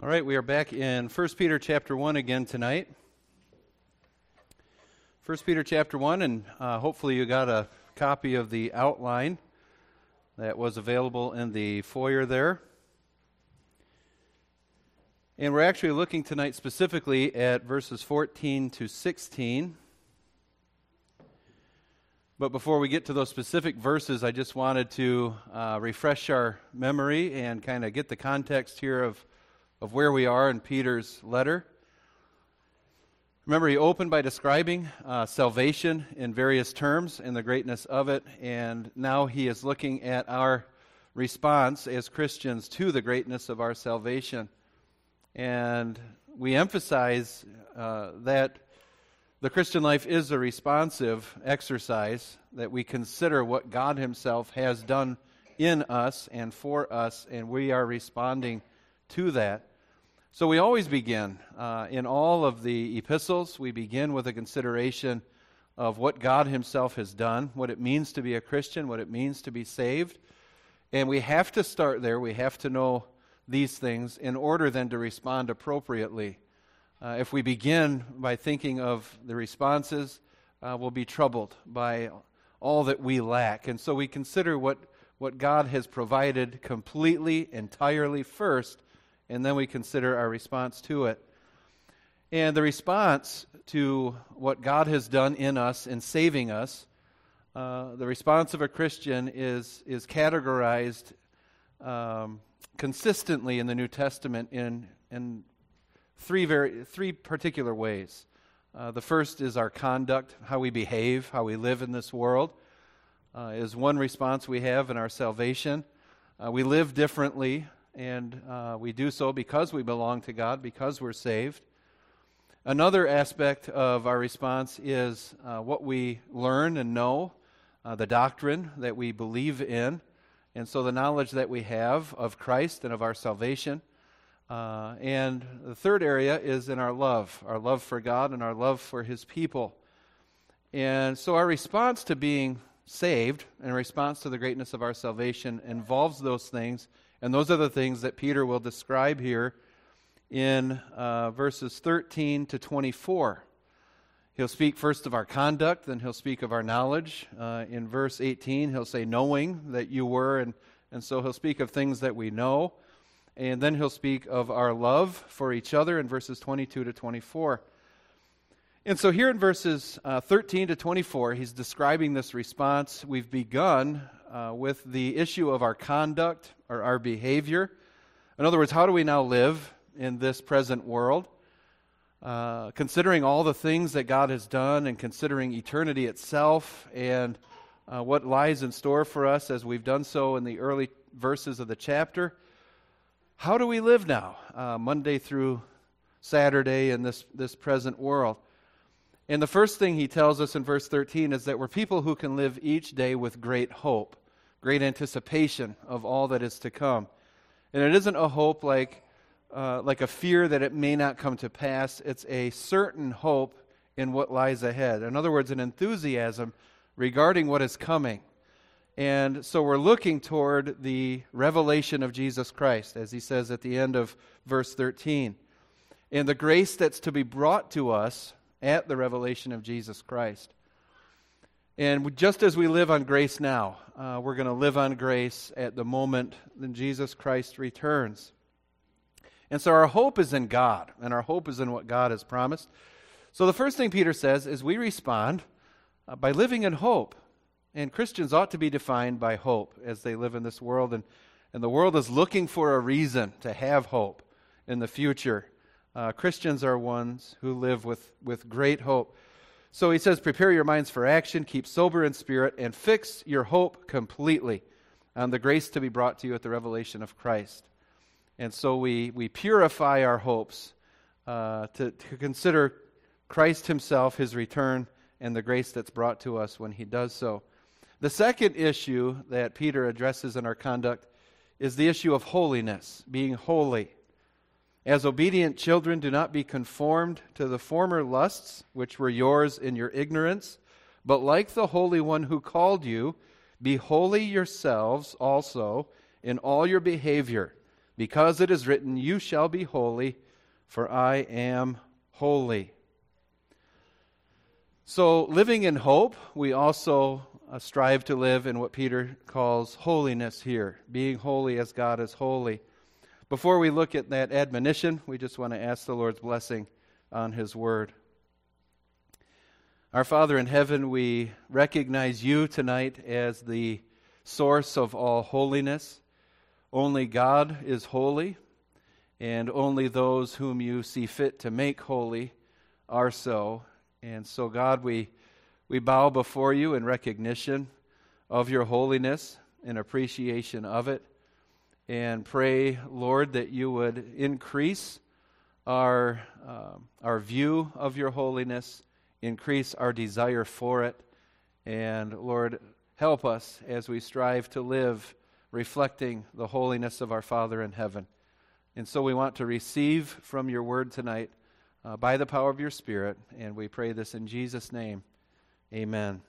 All right, we are back in 1 Peter chapter 1 again tonight. 1 Peter chapter 1, and hopefully you got a copy of the outline that was available in the foyer there. And we're actually looking tonight specifically at verses 14 to 16. But before we get to those specific verses, I just wanted to refresh our memory and kind of get the context here of where we are in Peter's letter. Remember, he opened by describing salvation in various terms and the greatness of it, and now he is looking at our response as Christians to the greatness of our salvation. And we emphasize that the Christian life is a responsive exercise, that we consider what God himself has done in us and for us, and we are responding to that. So we always begin, in all of the epistles, we begin with a consideration of what God himself has done, what it means to be a Christian, what it means to be saved. And we have to start there. We have to know these things in order then to respond appropriately. If we begin by thinking of the responses, we'll be troubled by all that we lack. And so we consider what God has provided completely, entirely first, and then we consider our response to it. And the response to what God has done in us in saving us, the response of a Christian is categorized consistently in the New Testament in three particular ways. The first is our conduct, how we behave, how we live in this world, is one response we have in our salvation. We live differently, and we do so because we belong to God, because we're saved. Another aspect of our response is what we learn and know, the doctrine that we believe in, and so the knowledge that we have of Christ and of our salvation. And the third area is in our love for God and our love for his people. And so our response to being saved, in response to the greatness of our salvation, involves those things. And those are the things that Peter will describe here in verses 13 to 24. He'll speak first of our conduct, then he'll speak of our knowledge. In verse 18, he'll say, knowing that you were, and so he'll speak of things that we know. And then he'll speak of our love for each other in verses 22 to 24. And so here in verses 13 to 24, he's describing this response. We've begun with the issue of our conduct or our behavior. In other words, how do we now live in this present world? Considering all the things that God has done and considering eternity itself and what lies in store for us as we've done so in the early verses of the chapter, how do we live now, Monday through Saturday in this present world? And the first thing he tells us in verse 13 is that we're people who can live each day with great hope, great anticipation of all that is to come. And it isn't a hope like a fear that it may not come to pass. It's a certain hope in what lies ahead. In other words, an enthusiasm regarding what is coming. And so we're looking toward the revelation of Jesus Christ, as he says at the end of verse 13. And the grace that's to be brought to us at the revelation of Jesus Christ. And just as we live on grace now, we're going to live on grace at the moment when Jesus Christ returns. And so our hope is in God, and our hope is in what God has promised. So the first thing Peter says is we respond by living in hope. And Christians ought to be defined by hope as they live in this world. And the world is looking for a reason to have hope in the future. Christians are ones who live with great hope. So he says, prepare your minds for action, keep sober in spirit, and fix your hope completely on the grace to be brought to you at the revelation of Christ. And so we purify our hopes to consider Christ himself, his return, and the grace that's brought to us when he does so. The second issue that Peter addresses in our conduct is the issue of holiness, being holy. As obedient children, do not be conformed to the former lusts which were yours in your ignorance, but like the Holy One who called you, be holy yourselves also in all your behavior, because it is written, "You shall be holy, for I am holy." So, living in hope, we also strive to live in what Peter calls holiness here, being holy as God is holy. Before we look at that admonition, we just want to ask the Lord's blessing on His Word. Our Father in heaven, we recognize You tonight as the source of all holiness. Only God is holy, and only those whom You see fit to make holy are so. And so, God, we bow before You in recognition of Your holiness and appreciation of it, and pray, Lord, that You would increase our view of Your holiness, increase our desire for it, and, Lord, help us as we strive to live reflecting the holiness of our Father in heaven. And so we want to receive from Your Word tonight by the power of Your Spirit, and we pray this in Jesus' name. Amen.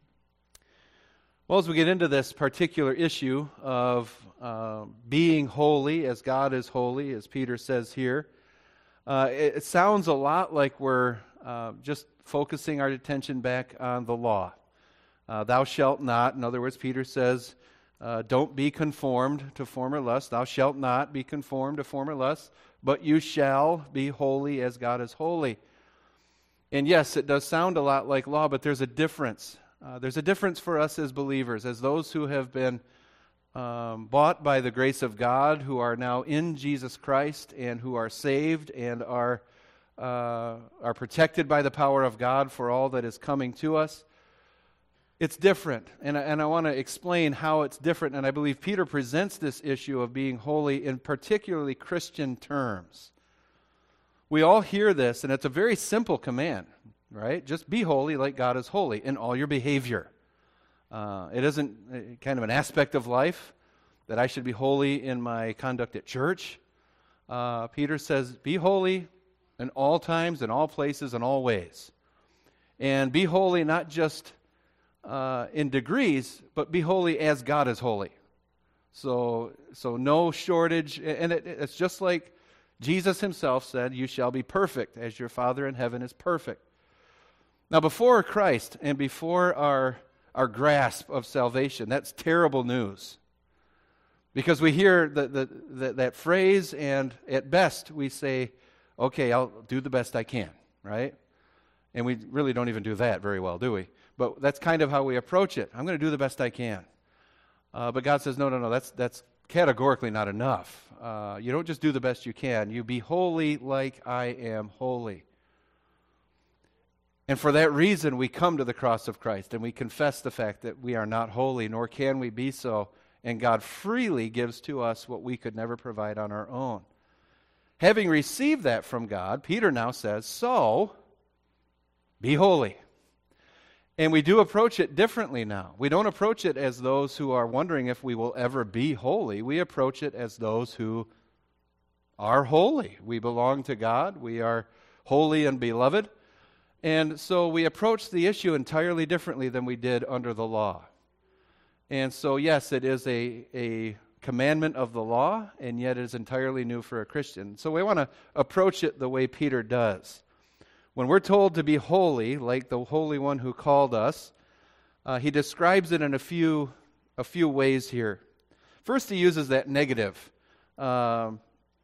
Well, as we get into this particular issue of being holy as God is holy, as Peter says here, it sounds a lot like we're just focusing our attention back on the law. Thou shalt not. In other words, Peter says, don't be conformed to former lusts. Thou shalt not be conformed to former lusts, but you shall be holy as God is holy. And yes, it does sound a lot like law, but there's a difference. There's a difference for us as believers, as those who have been bought by the grace of God, who are now in Jesus Christ, and who are saved and are protected by the power of God for all that is coming to us. It's different, and I want to explain how it's different, and I believe Peter presents this issue of being holy in particularly Christian terms. We all hear this, and it's a very simple command, right? Just be holy like God is holy in all your behavior. It isn't kind of an aspect of life that I should be holy in my conduct at church. Peter says, be holy in all times, in all places, in all ways. And be holy not just in degrees, but be holy as God is holy. So no shortage, and it's just like Jesus Himself said, you shall be perfect as your Father in heaven is perfect. Now before Christ and before our grasp of salvation, that's terrible news. Because we hear that phrase, and at best we say, okay, I'll do the best I can, right? And we really don't even do that very well, do we? But that's kind of how we approach it. I'm going to do the best I can. But God says, no, that's categorically not enough. You don't just do the best you can. You be holy like I am holy. And for that reason, we come to the cross of Christ, and we confess the fact that we are not holy, nor can we be so. And God freely gives to us what we could never provide on our own. Having received that from God, Peter now says, so, be holy. And we do approach it differently now. We don't approach it as those who are wondering if we will ever be holy. We approach it as those who are holy. We belong to God. We are holy and beloved. And so we approach the issue entirely differently than we did under the law. And so, yes, it is a commandment of the law, and yet it is entirely new for a Christian. So we want to approach it the way Peter does. When we're told to be holy, like the Holy One who called us, he describes it in a few ways here. First, he uses that negative. Do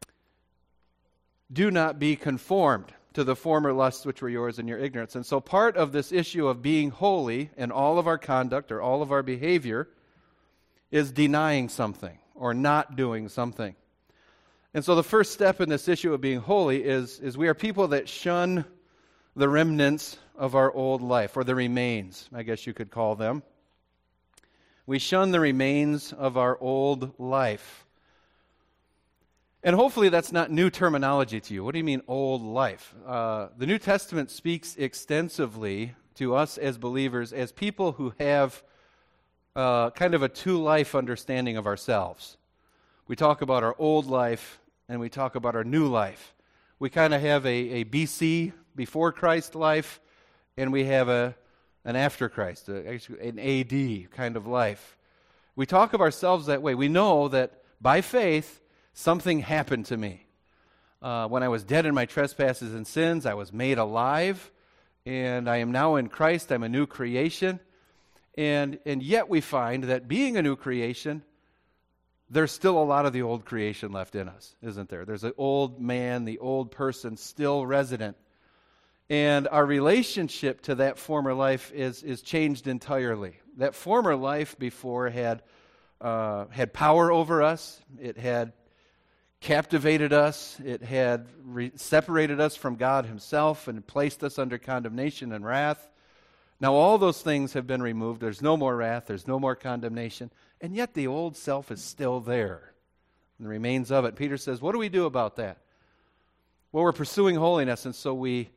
not be conformed to the former lusts which were yours in your ignorance. And so part of this issue of being holy in all of our conduct or all of our behavior is denying something or not doing something. And so the first step in this issue of being holy is we are people that shun the remnants of our old life, or the remains, I guess you could call them. We shun the remains of our old life. And hopefully that's not new terminology to you. What do you mean, old life? The New Testament speaks extensively to us as believers, as people who have kind of a two-life understanding of ourselves. We talk about our old life, and we talk about our new life. We kind of have a BC, before Christ life, and we have an after Christ, an AD kind of life. We talk of ourselves that way. We know that by faith, something happened to me. When I was dead in my trespasses and sins, I was made alive, and I am now in Christ. I'm a new creation. And yet we find that being a new creation, there's still a lot of the old creation left in us, isn't there? There's the old man, the old person still resident. And our relationship to that former life is changed entirely. That former life before had power over us. It had captivated us. It had separated us from God himself and placed us under condemnation and wrath. Now all those things have been removed. There's no more wrath. There's no more condemnation. And yet the old self is still there. And the remains of it. Peter says, what do we do about that? Well, we're pursuing holiness, and so we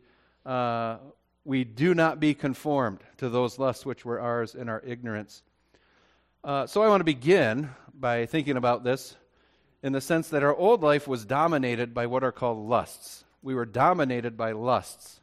do not be conformed to those lusts which were ours in our ignorance. So I want to begin by thinking about this in the sense that our old life was dominated by what are called lusts. We were dominated by lusts.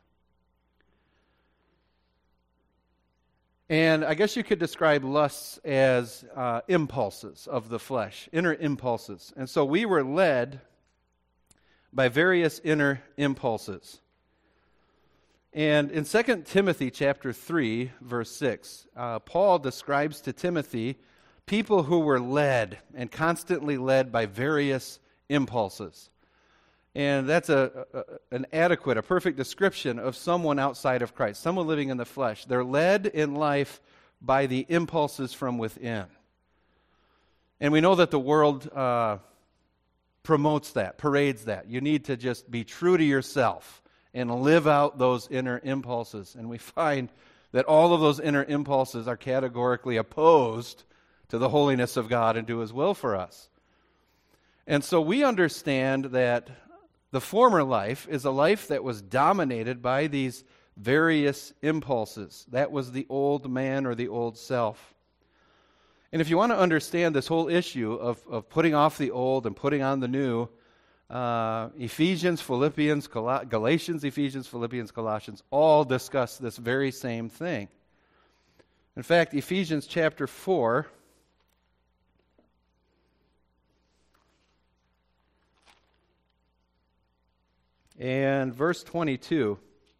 And I guess you could describe lusts as impulses of the flesh, inner impulses. And so we were led by various inner impulses. And in 2 Timothy chapter 3, verse 6, Paul describes to Timothy people who were led and constantly led by various impulses. And that's an adequate, a perfect description of someone outside of Christ, someone living in the flesh. They're led in life by the impulses from within. And we know that the world promotes that, parades that. You need to just be true to yourself and live out those inner impulses. And we find that all of those inner impulses are categorically opposed to the holiness of God and to his will for us. And so we understand that the former life is a life that was dominated by these various impulses. That was the old man or the old self. And if you want to understand this whole issue of putting off the old and putting on the new, Ephesians, Philippians, Galatians, Ephesians, Philippians, Colossians all discuss this very same thing. In fact, Ephesians chapter 4, and verse 22,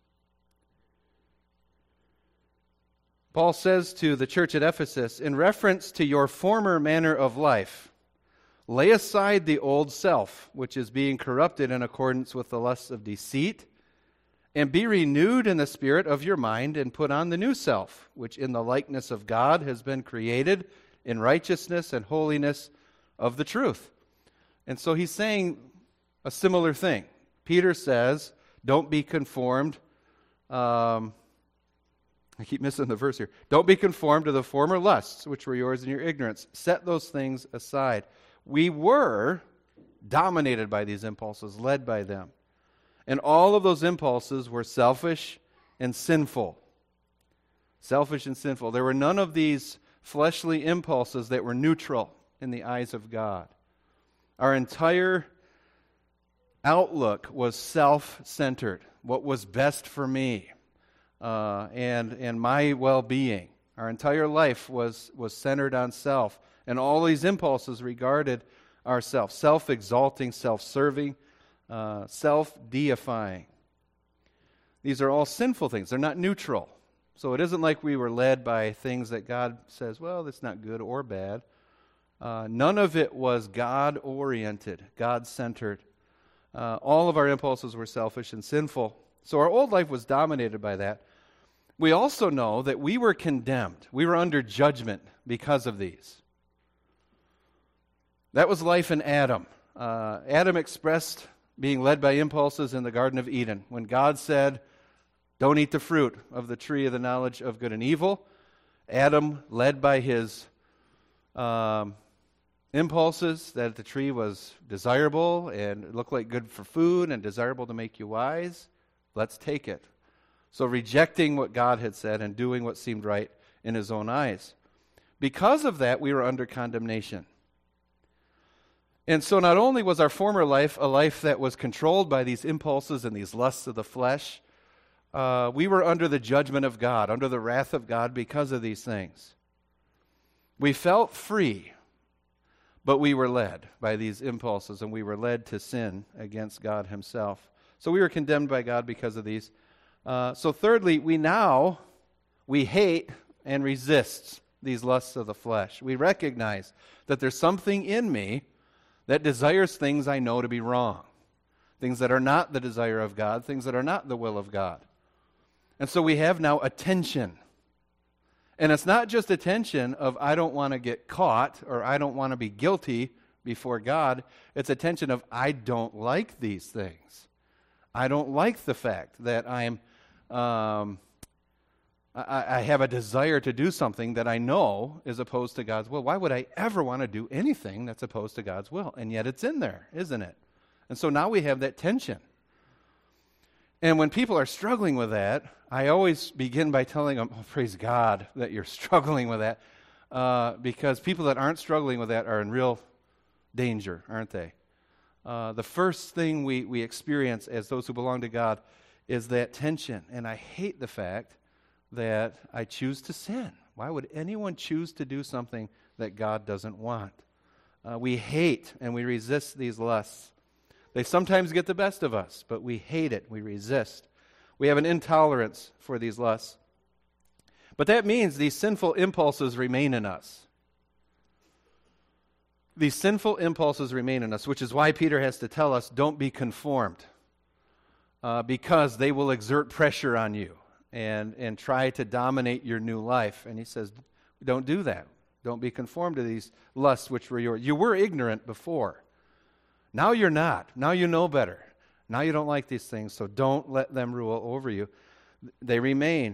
Paul says to the church at Ephesus, in reference to your former manner of life, lay aside the old self, which is being corrupted in accordance with the lusts of deceit, and be renewed in the spirit of your mind, and put on the new self, which in the likeness of God has been created in righteousness and holiness of the truth. And so he's saying a similar thing. Peter says, don't be conformed. I keep missing the verse here. Don't be conformed to the former lusts, which were yours in your ignorance. Set those things aside. We were dominated by these impulses, led by them. And all of those impulses were selfish and sinful. Selfish and sinful. There were none of these fleshly impulses that were neutral in the eyes of God. Our entire outlook was self-centered. What was best for me and my well-being. Our entire life was centered on self. And all these impulses regarded ourselves. Self-exalting, self-serving, self-deifying. These are all sinful things. They're not neutral. So it isn't like we were led by things that God says, well, that's not good or bad. None of it was God-oriented, God-centered. All of our impulses were selfish and sinful. So our old life was dominated by that. We also know that we were condemned. We were under judgment because of these. That was life in Adam. Adam expressed being led by impulses in the Garden of Eden. When God said, don't eat the fruit of the tree of the knowledge of good and evil, Adam, led by his impulses that the tree was desirable and looked like good for food and desirable to make you wise, let's take it. So rejecting what God had said and doing what seemed right in his own eyes. Because of that, we were under condemnation. And so not only was our former life a life that was controlled by these impulses and these lusts of the flesh, we were under the judgment of God, under the wrath of God because of these things. We felt free, But we were led by these impulses, and we were led to sin against God himself. So we were condemned by God because of these. So thirdly, we hate and resist these lusts of the flesh. We recognize that there's something in me that desires things I know to be wrong, things that are not the desire of God, things that are not the will of God. And so we have now a tension. And it's not just a tension of I don't want to get caught or I don't want to be guilty before God. It's a tension of I don't like these things. I don't like the fact that I have a desire to do something that I know is opposed to God's will. Why would I ever want to do anything that's opposed to God's will? And yet it's in there, isn't it? And so now we have that tension. And when people are struggling with that, I always begin by telling them, oh, praise God that you're struggling with that, because people that aren't struggling with that are in real danger, aren't they? The first thing we experience as those who belong to God is that tension. And I hate the fact that I choose to sin. Why would anyone choose to do something that God doesn't want? We hate and we resist these lusts. They sometimes get the best of us, but we hate it. We resist. We have an intolerance for these lusts. But that means these sinful impulses remain in us. These sinful impulses remain in us, which is why Peter has to tell us, don't be conformed, because they will exert pressure on you and try to dominate your new life. And he says, don't do that. Don't be conformed to these lusts which were yours. You were ignorant before. Now you're not. Now you know better. Now you don't like these things, so don't let them rule over you. They remain.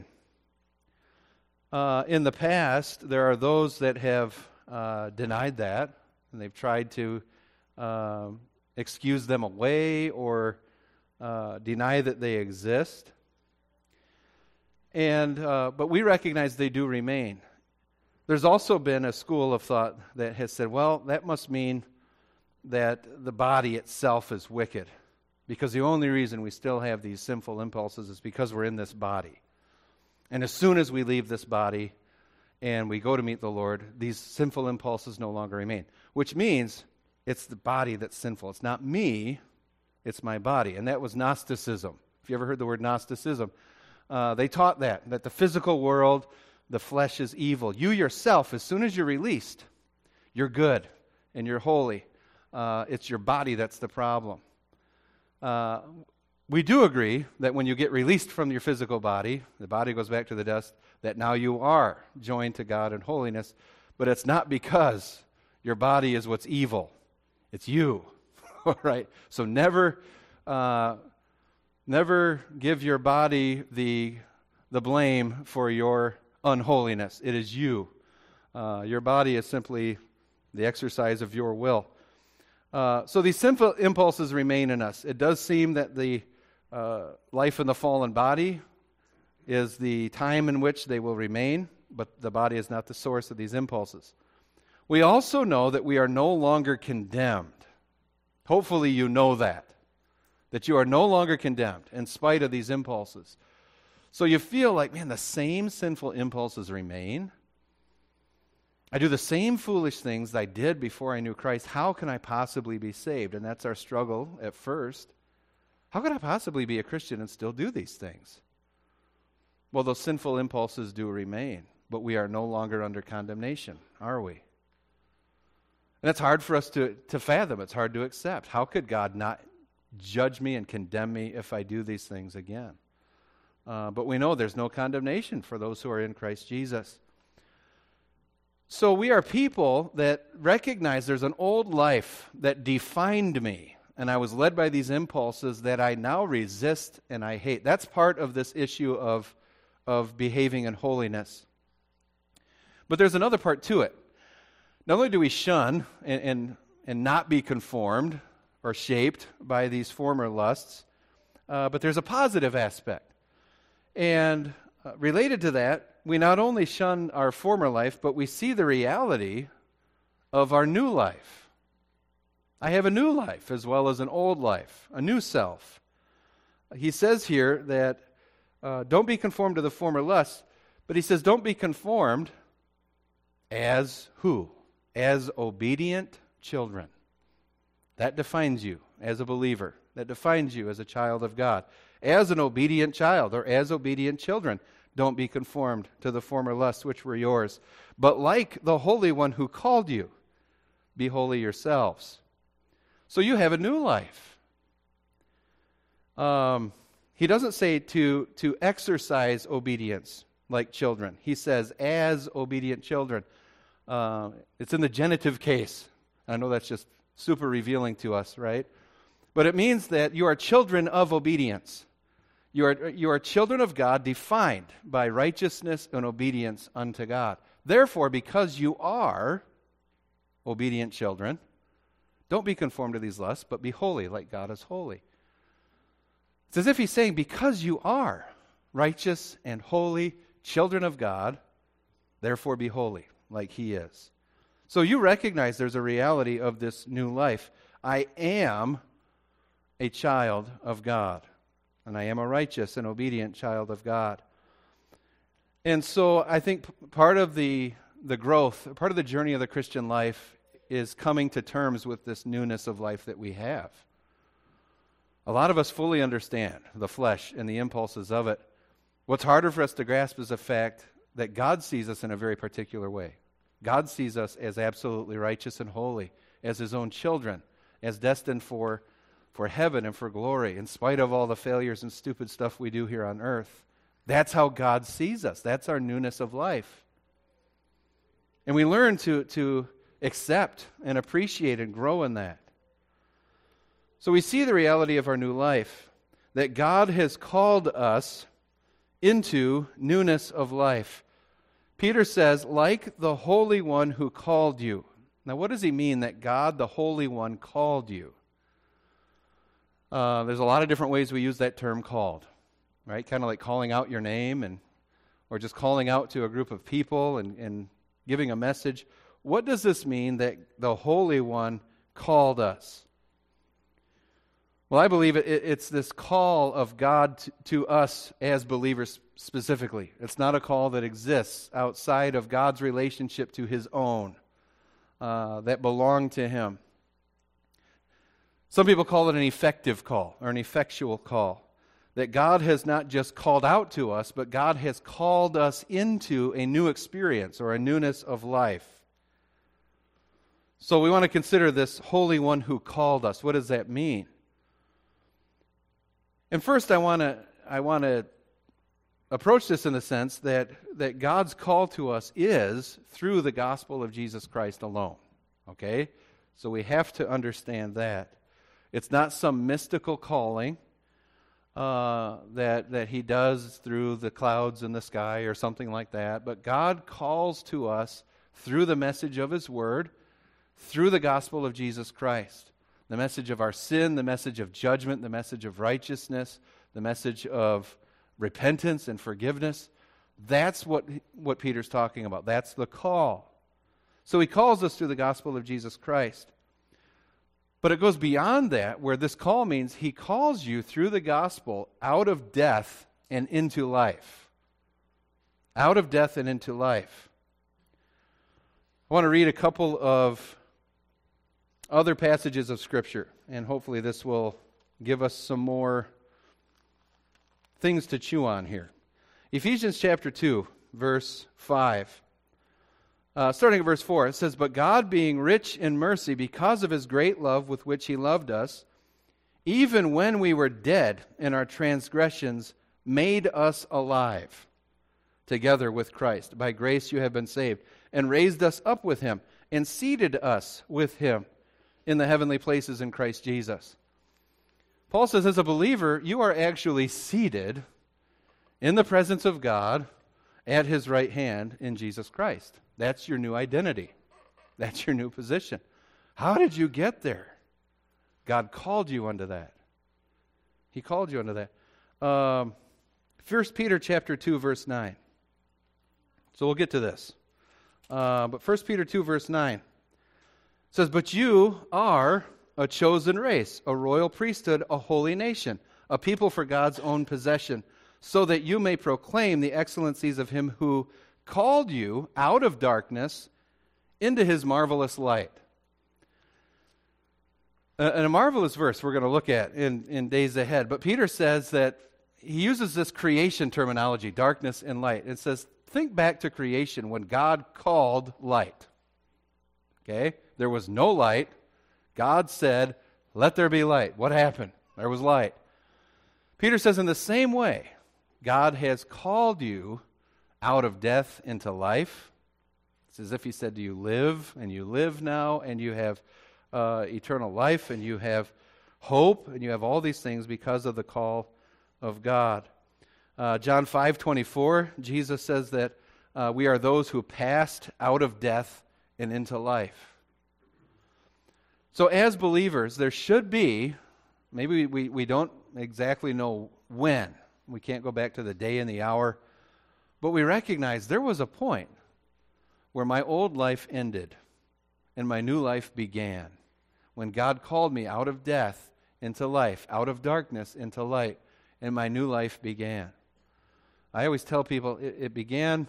In the past, there are those that have denied that, and they've tried to excuse them away or deny that they exist. But we recognize they do remain. There's also been a school of thought that has said, well, that must mean that the body itself is wicked, because the only reason we still have these sinful impulses is because we're in this body. And as soon as we leave this body and we go to meet the Lord, these sinful impulses no longer remain, which means it's the body that's sinful. It's not me, it's my body. And that was Gnosticism. If you ever heard the word Gnosticism, they taught that the physical world, the flesh is evil. You yourself, as soon as you're released, you're good and you're holy. It's your body that's the problem. We do agree that when you get released from your physical body, the body goes back to the dust, that now you are joined to God in holiness, but it's not because your body is what's evil. It's you. All right? So never give your body the blame for your unholiness. It is you. Your body is simply the exercise of your will. So these sinful impulses remain in us. It does seem that the life in the fallen body is the time in which they will remain, but the body is not the source of these impulses. We also know that we are no longer condemned. Hopefully you know that you are no longer condemned in spite of these impulses. So you feel like, man, the same sinful impulses remain. I do the same foolish things I did before I knew Christ. How can I possibly be saved? And that's our struggle at first. How could I possibly be a Christian and still do these things? Well, those sinful impulses do remain, but we are no longer under condemnation, are we? And it's hard for us to fathom. It's hard to accept. How could God not judge me and condemn me if I do these things again? But we know there's no condemnation for those who are in Christ Jesus. So we are people that recognize there's an old life that defined me, and I was led by these impulses that I now resist and I hate. That's part of this issue of behaving in holiness. But there's another part to it. Not only do we shun and not be conformed or shaped by these former lusts, but there's a positive aspect. And related to that, we not only shun our former life, but we see the reality of our new life. I have a new life as well as an old life, a new self. He says here that don't be conformed to the former lusts, but he says don't be conformed as who? As obedient children. That defines you as a believer. That defines you as a child of God. As an obedient child or as obedient children, don't be conformed to the former lusts which were yours. But like the Holy One who called you, be holy yourselves. So you have a new life. He doesn't say to exercise obedience like children. He says as obedient children. It's in the genitive case. I know that's just super revealing to us, right? But it means that you are children of obedience. You are children of God defined by righteousness and obedience unto God. Therefore, because you are obedient children, don't be conformed to these lusts, but be holy like God is holy. It's as if he's saying, because you are righteous and holy children of God, therefore be holy like he is. So you recognize there's a reality of this new life. I am a child of God, and I am a righteous and obedient child of God. And so I think part of the growth, part of the journey of the Christian life is coming to terms with this newness of life that we have. A lot of us fully understand the flesh and the impulses of it. What's harder for us to grasp is the fact that God sees us in a very particular way. God sees us as absolutely righteous and holy, as his own children, as destined for heaven and for glory, in spite of all the failures and stupid stuff we do here on earth. That's how God sees us. That's our newness of life. And we learn to accept and appreciate and grow in that. So we see the reality of our new life, that God has called us into newness of life. Peter says, like the Holy One who called you. Now, what does he mean that God, the Holy One, called you? There's a lot of different ways we use that term called, right? Kind of like calling out your name or just calling out to a group of people and giving a message. What does this mean that the Holy One called us? Well, I believe it's this call of God to us as believers specifically. It's not a call that exists outside of God's relationship to his own that belong to him. Some people call it an effective call or an effectual call. That God has not just called out to us, but God has called us into a new experience or a newness of life. So we want to consider this Holy One who called us. What does that mean? And first I want to approach this in the sense that God's call to us is through the gospel of Jesus Christ alone. Okay? So we have to understand that. It's not some mystical calling that he does through the clouds in the sky or something like that. But God calls to us through the message of his word, through the gospel of Jesus Christ. The message of our sin, the message of judgment, the message of righteousness, the message of repentance and forgiveness. That's what Peter's talking about. That's the call. So he calls us through the gospel of Jesus Christ. But it goes beyond that, where this call means he calls you through the gospel out of death and into life. Out of death and into life. I want to read a couple of other passages of Scripture, and hopefully this will give us some more things to chew on here. Ephesians chapter 2, verse 5. Starting at verse 4, it says, "But God, being rich in mercy, because of his great love with which he loved us, even when we were dead in our transgressions, made us alive together with Christ. By grace you have been saved, and raised us up with him, and seated us with him in the heavenly places in Christ Jesus." Paul says, as a believer, you are actually seated in the presence of God at his right hand in Jesus Christ. That's your new identity. That's your new position. How did you get there? God called you unto that. He called you unto that. 1 Peter chapter 2, verse 9. So we'll get to this. But 1 Peter 2, verse 9 says, "But you are a chosen race, a royal priesthood, a holy nation, a people for God's own possession, so that you may proclaim the excellencies of him who called you out of darkness into his marvelous light." And a marvelous verse we're going to look at in days ahead. But Peter says that he uses this creation terminology, darkness and light. It says, think back to creation when God called light. Okay? There was no light. God said, let there be light. What happened? There was light. Peter says, in the same way, God has called you out of death into life. It's as if he said to you, live, and you live now, and you have eternal life, and you have hope, and you have all these things because of the call of God. John 5:24, Jesus says that we are those who passed out of death and into life. So as believers, there should be, maybe we don't exactly know when. We can't go back to the day and the hour, but we recognize there was a point where my old life ended and my new life began. When God called me out of death into life, out of darkness into light, and my new life began. I always tell people it began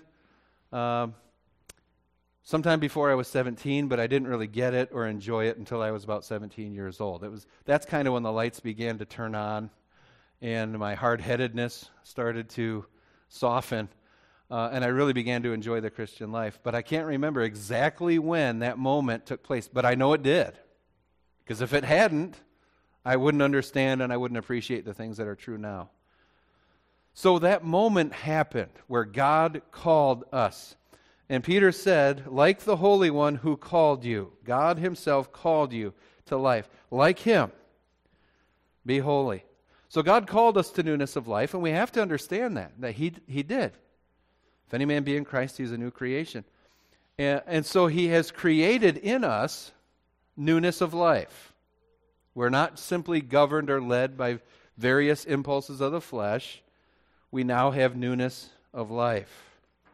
sometime before I was 17, but I didn't really get it or enjoy it until I was about 17 years old. That's kind of when the lights began to turn on, and my hard-headedness started to soften, and I really began to enjoy the Christian life. But I can't remember exactly when that moment took place, but I know it did. Because if it hadn't, I wouldn't understand and I wouldn't appreciate the things that are true now. So that moment happened where God called us. And Peter said, like the Holy One who called you, God himself called you to life. Like him, be holy. So God called us to newness of life, and we have to understand that he did. If any man be in Christ, he is a new creation. And so he has created in us newness of life. We're not simply governed or led by various impulses of the flesh. We now have newness of life.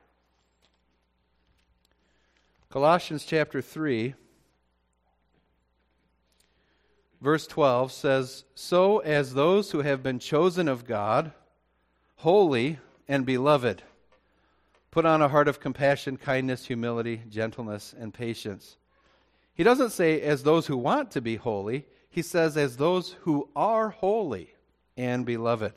Colossians chapter 3, verse 12 says, so as those who have been chosen of God, holy and beloved, put on a heart of compassion, kindness, humility, gentleness, and patience. He doesn't say as those who want to be holy. He says as those who are holy and beloved.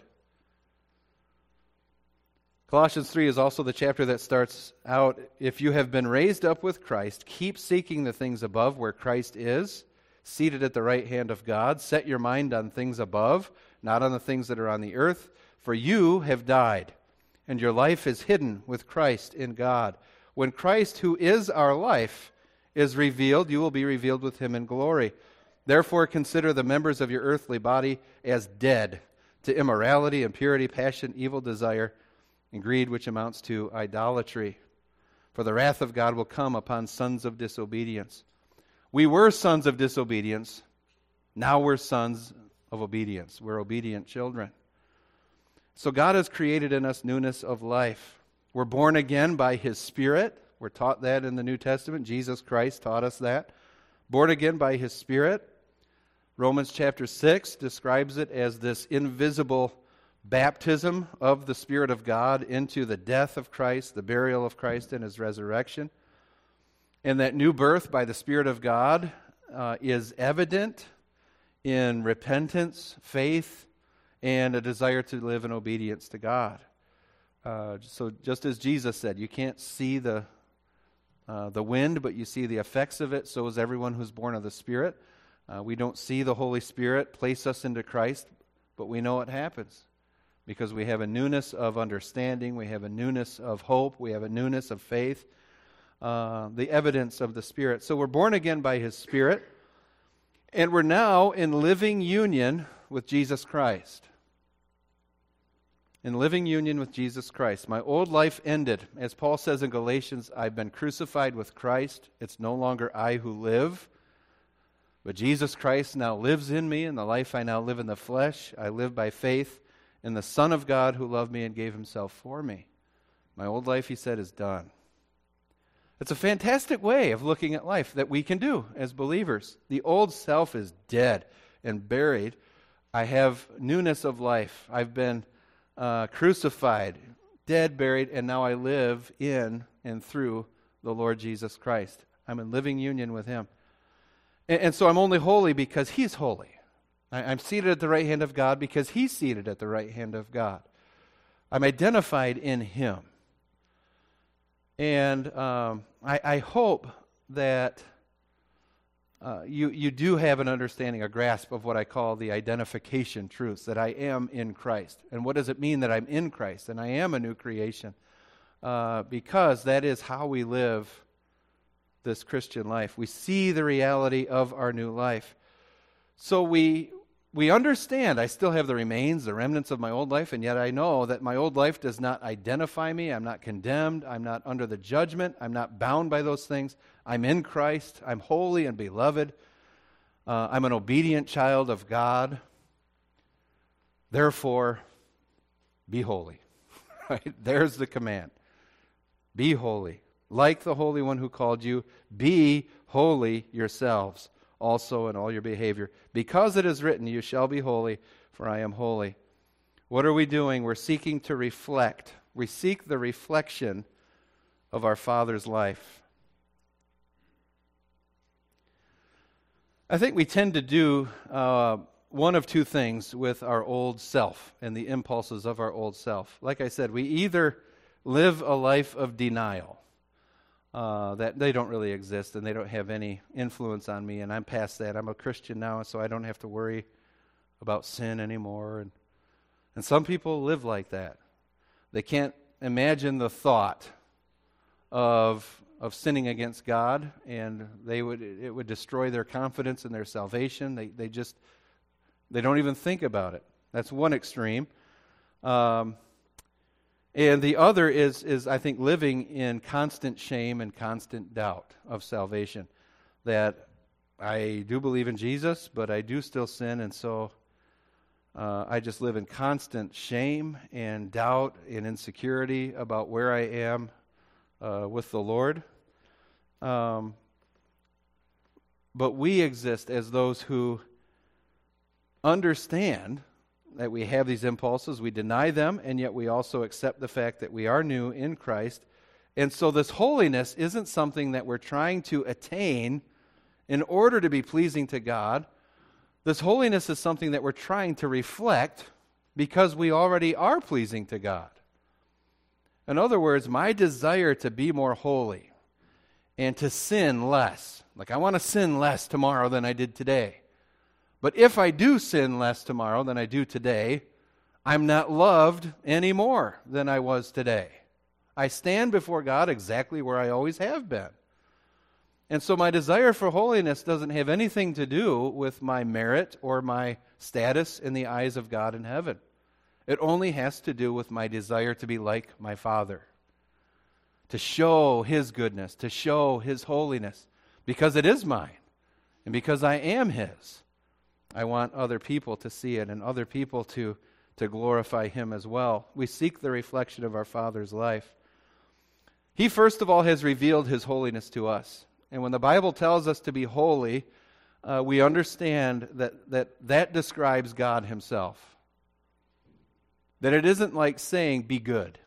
Colossians 3 is also the chapter that starts out, if you have been raised up with Christ, keep seeking the things above where Christ is, seated at the right hand of God. Set your mind on things above, not on the things that are on the earth. For you have died, and your life is hidden with Christ in God. When Christ, who is our life, is revealed, you will be revealed with him in glory. Therefore consider the members of your earthly body as dead to immorality, impurity, passion, evil desire, and greed, which amounts to idolatry. For the wrath of God will come upon sons of disobedience. We were sons of disobedience. Now we're sons of obedience. We're obedient children. So God has created in us newness of life. We're born again by his Spirit. We're taught that in the New Testament. Jesus Christ taught us that. Born again by his Spirit. Romans chapter 6 describes it as this invisible baptism of the Spirit of God into the death of Christ, the burial of Christ, and his resurrection. And that new birth by the Spirit of God is evident in repentance, faith, and a desire to live in obedience to God. So just as Jesus said, you can't see the wind, but you see the effects of it. So is everyone who's born of the Spirit. We don't see the Holy Spirit place us into Christ, but we know it happens because we have a newness of understanding, we have a newness of hope, we have a newness of faith, the evidence of the Spirit. So we're born again by his Spirit, and we're now in living union with Jesus Christ. In living union with Jesus Christ. My old life ended. As Paul says in Galatians, I've been crucified with Christ. It's no longer I who live, but Jesus Christ now lives in me, and the life I now live in the flesh, I live by faith in the Son of God who loved me and gave himself for me. My old life, he said, is done. It's a fantastic way of looking at life that we can do as believers. The old self is dead and buried. I have newness of life. I've been crucified, dead, buried, and now I live in and through the Lord Jesus Christ. I'm in living union with him. And so I'm only holy because He's holy. I'm seated at the right hand of God because He's seated at the right hand of God. I'm identified in Him. And I hope that you do have an understanding, a grasp of what I call the identification truths, that I am in Christ. And what does it mean that I'm in Christ and I am a new creation? Because that is how we live this Christian life. We see the reality of our new life. So we understand I still have the remains, the remnants of my old life, and yet I know that my old life does not identify me. I'm not condemned. I'm not under the judgment. I'm not bound by those things. I'm in Christ. I'm holy and beloved. I'm an obedient child of God. Therefore, be holy. Right? There's the command. Be holy. Like the Holy One who called you, be holy yourselves also in all your behavior. Because it is written, you shall be holy, for I am holy. What are we doing? We're seeking to reflect. We seek the reflection of our Father's life. I think we tend to do one of two things with our old self and the impulses of our old self. Like I said, we either live a life of denial, that they don't really exist and they don't have any influence on me, and I'm past that. I'm a Christian now, so I don't have to worry about sin anymore. And some people live like that. They can't imagine the thought of sinning against God, and it would destroy their confidence in their salvation. They don't even think about it. That's one extreme. And the other is, I think, living in constant shame and constant doubt of salvation. That I do believe in Jesus, but I do still sin, and so I just live in constant shame and doubt and insecurity about where I am with the Lord. But we exist as those who understand that we have these impulses, we deny them, and yet we also accept the fact that we are new in Christ. And so this holiness isn't something that we're trying to attain in order to be pleasing to God. This holiness is something that we're trying to reflect because we already are pleasing to God. In other words, my desire to be more holy and to sin less. Like, I want to sin less tomorrow than I did today. But if I do sin less tomorrow than I do today, I'm not loved any more than I was today. I stand before God exactly where I always have been. And so my desire for holiness doesn't have anything to do with my merit or my status in the eyes of God in heaven. It only has to do with my desire to be like my Father, to show His goodness, to show His holiness, because it is mine and because I am His. I want other people to see it and other people to glorify Him as well. We seek the reflection of our Father's life. He, first of all, has revealed His holiness to us. And when the Bible tells us to be holy, we understand that describes God Himself. That it isn't like saying, be good,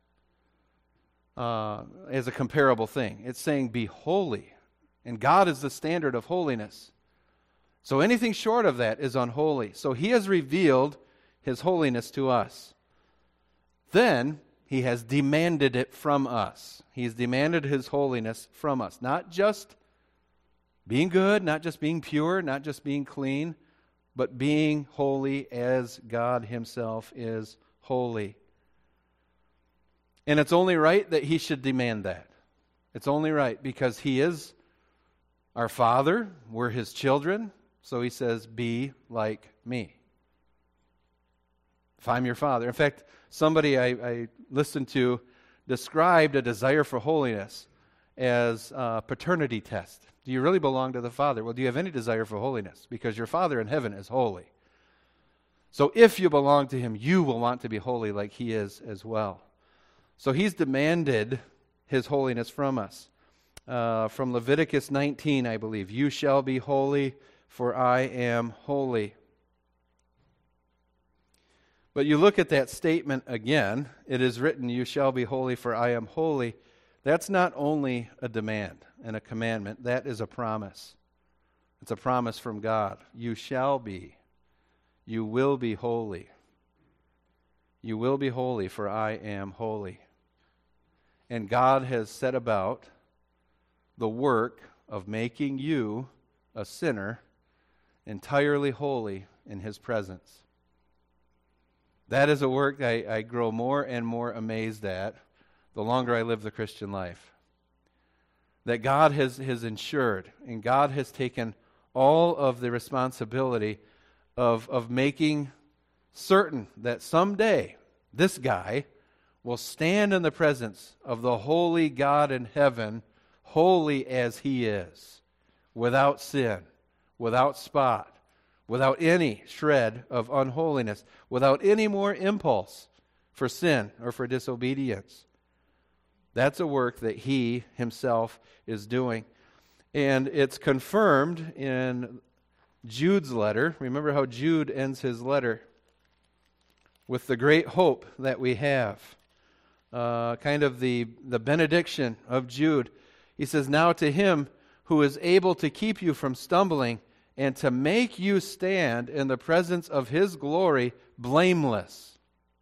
as a comparable thing. It's saying, be holy. And God is the standard of holiness. So anything short of that is unholy. So He has revealed His holiness to us. Then He has demanded it from us. He's demanded His holiness from us. Not just being good, not just being pure, not just being clean, but being holy as God Himself is holy. And it's only right that He should demand that. It's only right because He is our Father. We're His children. So He says, be like me. If I'm your Father. In fact, somebody I listened to described a desire for holiness as a paternity test. Do you really belong to the Father? Well, do you have any desire for holiness? Because your Father in heaven is holy. So if you belong to Him, you will want to be holy like He is as well. So He's demanded His holiness from us. From Leviticus 19, I believe, you shall be holy, for I am holy. But you look at that statement again, it is written, you shall be holy, for I am holy. That's not only a demand and a commandment, that is a promise. It's a promise from God. You shall be. You will be holy. You will be holy, for I am holy. And God has set about the work of making you, a sinner, entirely holy in His presence. That is a work I grow more and more amazed at the longer I live the Christian life. That God has ensured, and God has taken all of the responsibility of making certain that someday this guy will stand in the presence of the holy God in heaven, holy as He is, without sin, without spot, without any shred of unholiness, without any more impulse for sin or for disobedience. That's a work that He Himself is doing. And it's confirmed in Jude's letter. Remember how Jude ends his letter with the great hope that we have. Kind of the benediction of Jude. He says, "Now to Him who is able to keep you from stumbling and to make you stand in the presence of His glory blameless."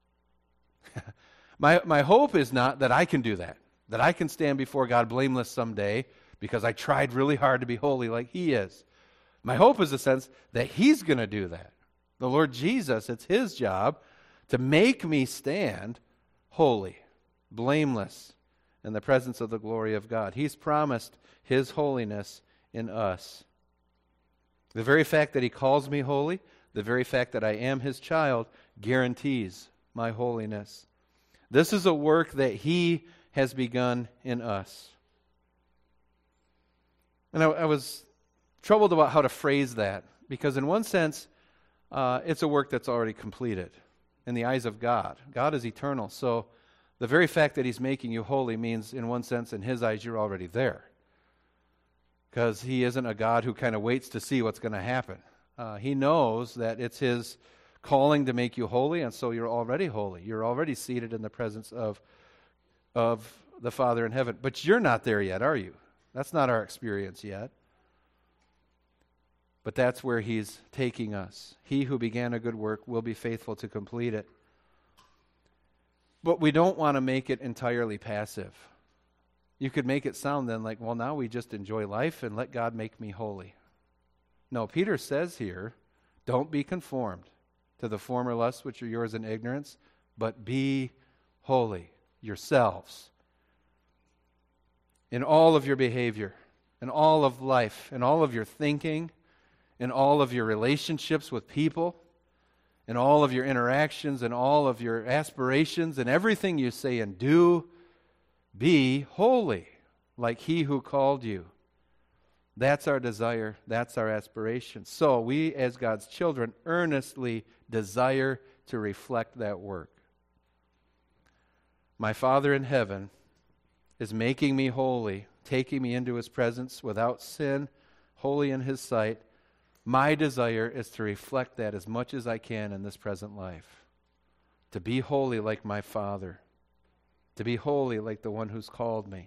My hope is not that I can do that I can stand before God blameless someday because I tried really hard to be holy like He is. My hope is the sense that He's going to do that. The Lord Jesus, it's His job to make me stand holy, blameless in the presence of the glory of God. He's promised His holiness in us. The very fact that He calls me holy, the very fact that I am His child, guarantees my holiness. This is a work that He has begun in us. And I was troubled about how to phrase that, because in one sense, it's a work that's already completed in the eyes of God. God is eternal, so the very fact that He's making you holy means, in one sense, in His eyes, you're already there. Because He isn't a God who kind of waits to see what's going to happen. He knows that it's His calling to make you holy, and so you're already holy. You're already seated in the presence of the Father in heaven. But you're not there yet, are you? That's not our experience yet. But that's where He's taking us. He who began a good work will be faithful to complete it. But we don't want to make it entirely passive. You could make it sound then like, well, now we just enjoy life and let God make me holy. No, Peter says here, don't be conformed to the former lusts which are yours in ignorance, but be holy yourselves in all of your behavior, in all of life, in all of your thinking, in all of your relationships with people, in all of your interactions, in all of your aspirations, in everything you say and do. Be holy, like He who called you. That's our desire. That's our aspiration. So we, as God's children, earnestly desire to reflect that work. My Father in heaven is making me holy, taking me into His presence without sin, holy in His sight. My desire is to reflect that as much as I can in this present life. To be holy like my Father. To be holy like the one who's called me.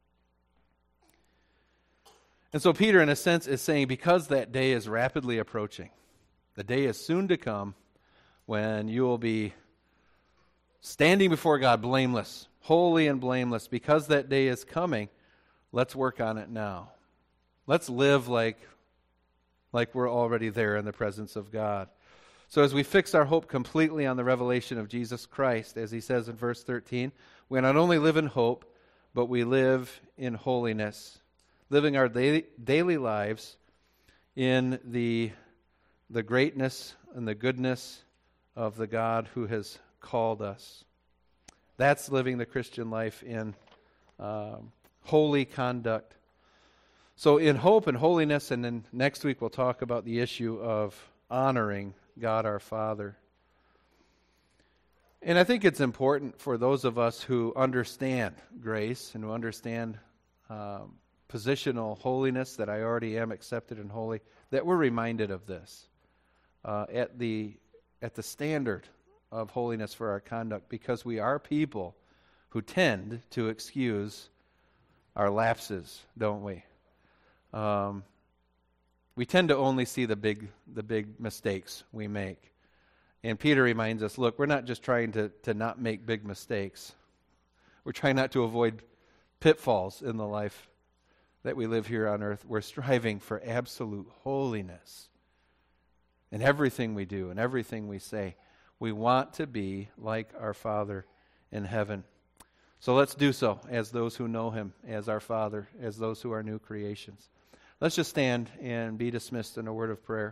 And so Peter, in a sense, is saying, because that day is rapidly approaching, the day is soon to come when you will be standing before God blameless, holy and blameless. Because that day is coming, let's work on it now. Let's live like we're already there in the presence of God. So as we fix our hope completely on the revelation of Jesus Christ, as he says in verse 13, we not only live in hope, but we live in holiness, living our daily lives in the greatness and the goodness of the God who has called us. That's living the Christian life in holy conduct. So in hope and holiness, and then next week we'll talk about the issue of honoring God our Father. And I think it's important for those of us who understand grace and who understand positional holiness, that I already am accepted and holy, that we're reminded of this at the standard of holiness for our conduct, because we are people who tend to excuse our lapses, don't we? We tend to only see the big mistakes we make. And Peter reminds us, look, we're not just trying to not make big mistakes. We're trying not to avoid pitfalls in the life that we live here on earth. We're striving for absolute holiness in everything we do and everything we say. We want to be like our Father in heaven. So let's do so as those who know Him, as our Father, as those who are new creations. Let's just stand and be dismissed in a word of prayer.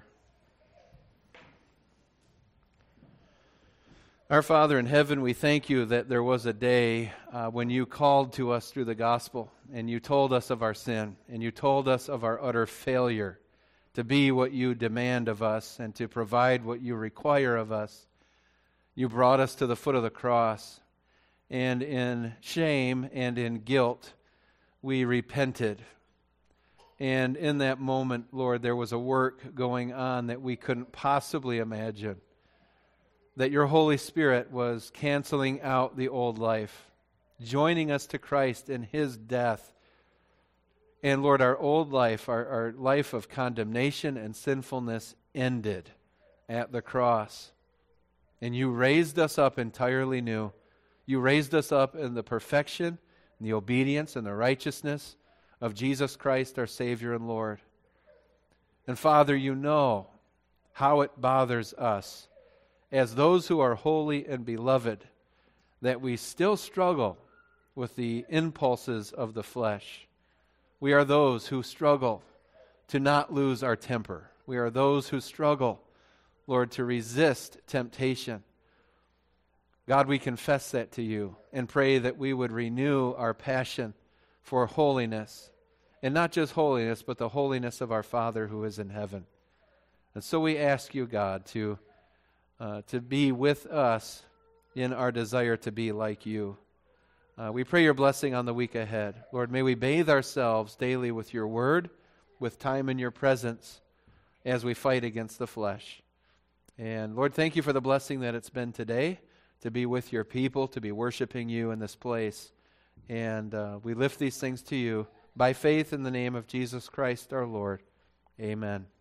Our Father in heaven, we thank you that there was a day when you called to us through the gospel, and you told us of our sin, and you told us of our utter failure to be what you demand of us and to provide what you require of us. You brought us to the foot of the cross, and in shame and in guilt, we repented. And in that moment, Lord, there was a work going on that we couldn't possibly imagine. That your Holy Spirit was canceling out the old life, joining us to Christ in His death. And Lord, our old life, our life of condemnation and sinfulness ended at the cross. And you raised us up entirely new. You raised us up in the perfection, and the obedience, and the righteousness of Jesus Christ, our Savior and Lord. And Father, you know how it bothers us as those who are holy and beloved, that we still struggle with the impulses of the flesh. We are those who struggle to not lose our temper. We are those who struggle, Lord, to resist temptation. God, we confess that to you and pray that we would renew our passion for holiness. And not just holiness, but the holiness of our Father who is in heaven. And so we ask you, God, to be with us in our desire to be like you. We pray your blessing on the week ahead. Lord, may we bathe ourselves daily with your word, with time in your presence as we fight against the flesh. And Lord, thank you for the blessing that it's been today to be with your people, to be worshiping you in this place. And we lift these things to you by faith in the name of Jesus Christ our Lord. Amen.